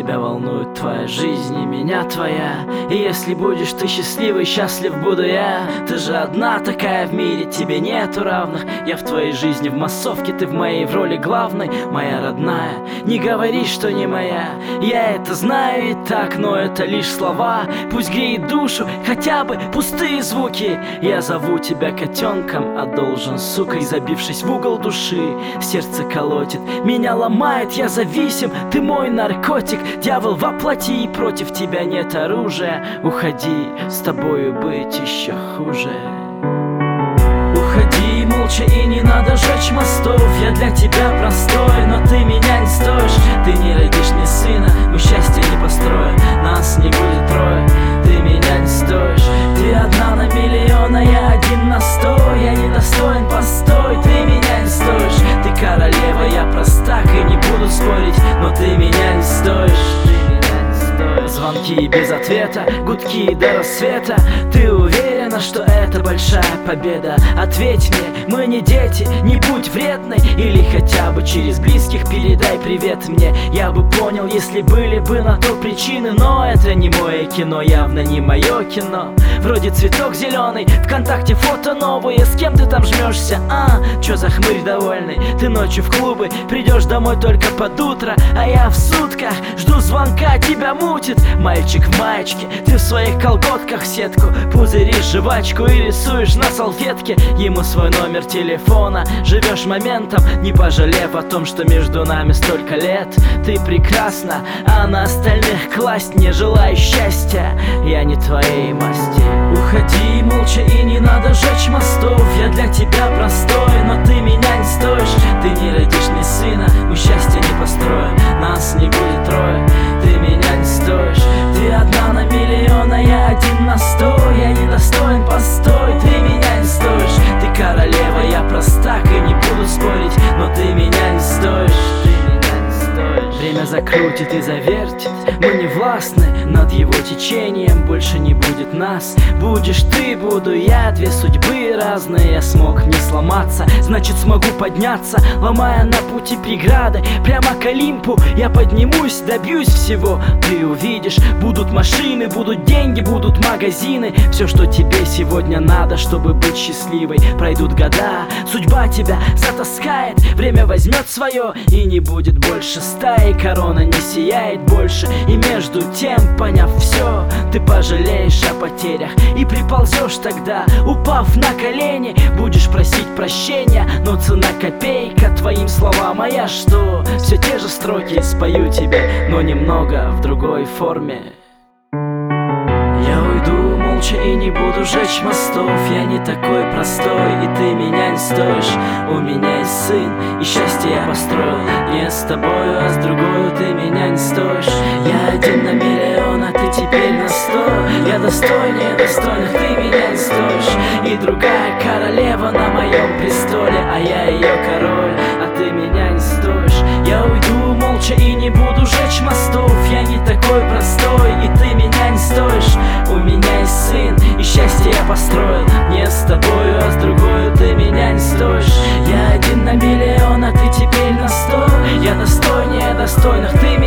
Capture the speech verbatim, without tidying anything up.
тебя волнует твоя жизнь и меня твоя. И если будешь ты счастливый, счастлив буду я. Ты же одна такая в мире, тебе нету равных. Я в твоей жизни в массовке, ты в моей в роли главной. Моя родная, не говори, что не моя. Я это знаю и так, но это лишь слова. Пусть греет душу хотя бы пустые звуки. Я зову тебя котенком, а должен сукой. Забившись в угол души, сердце колотит, меня ломает, я зависим, ты мой наркотик. Дьявол воплоти, и против тебя нет оружия. Уходи, с тобою быть еще хуже. Уходи молча, и не надо жечь мостов. Я для тебя простой, но ты меня не стоишь. Ты не родишь мне сына, мы счастье не построим. Нас не будет трое, ты меня не стоишь. Ты одна на миллион, а я один на сто. Я недостоин, постой, ты меня не стоишь. Ты королева, я простак, и не буду спорить, но ты меня не стоишь. Звонки без ответа, гудки до рассвета. Ты уверена, что это большая победа? Ответь мне, мы не дети, не будь вредной. Или хотя бы через близких передай привет мне. Я бы понял, если были бы на то причины. Но это не мое кино, явно не мое кино. Вроде цветок зеленый, ВКонтакте фото новые. С кем ты там жмешься, а? Чё за хмырь довольный? Ты ночью в клубы, придешь домой только под утро. А я в сутках жду звонка, тебя мутит. Мальчик в маечке, ты в своих колготках сетку пузыришь жвачку и рисуешь на салфетке ему свой номер телефона. Живешь моментом, не пожалев о том, что между нами столько лет. Ты прекрасна, а на остальных класть не желаю счастья. Я не твоей масти. Уходи молча, и не надо жечь мостов. Я для тебя простой, но ты меня не стоишь. Ты не родишь мне сына, мы счастье не построим. Нас не будет трое, ты меня не стоишь. Ты одна на миллион, а я один на сто. Я недостоин, постой, ты меня не стоишь. Ты королева, я простак, и не буду спорить, но ты меня не стоишь. Время закрутит и завертит, мы не властны над его течением. Больше не будет нас, будешь ты, буду я. Две судьбы разные, я смог не сломаться, значит смогу подняться, ломая на пути преграды. Прямо к Олимпу я поднимусь, добьюсь всего. Ты увидишь, будут машины, будут деньги, будут магазины. Все, что тебе сегодня надо, чтобы быть счастливой. Пройдут года, судьба тебя затаскает, время возьмет свое, и не будет больше стаи. Корона не сияет больше, и между тем, поняв все, ты пожалеешь о потерях и приползешь тогда, упав на колени. Будешь просить прощения, но цена копейка твоим словам. А я что? Все те же строки спою тебе, но немного в другой форме. Я уйду молча и не буду жечь мостов. Я не такой простой, и ты меня не стоишь. У меня есть сын, и счастье я построил не с тобою, а с другой. Ты меня не стоишь. Я один на миллион, а ты теперь на сто. Я достойнее достойных, ты меня не стоишь. И другая королева на моем престоле, а я ее король, а ты меня не стоишь. Я уйду молча и не буду жечь мостов. Я не такой простой, и ты меня не стоишь. У меня есть сын, и счастье я построил не с тобою, а с другой. Ты меня не стоишь. Я один на миллион, а ты теперь на сто. Я достойнее достойных, ты меня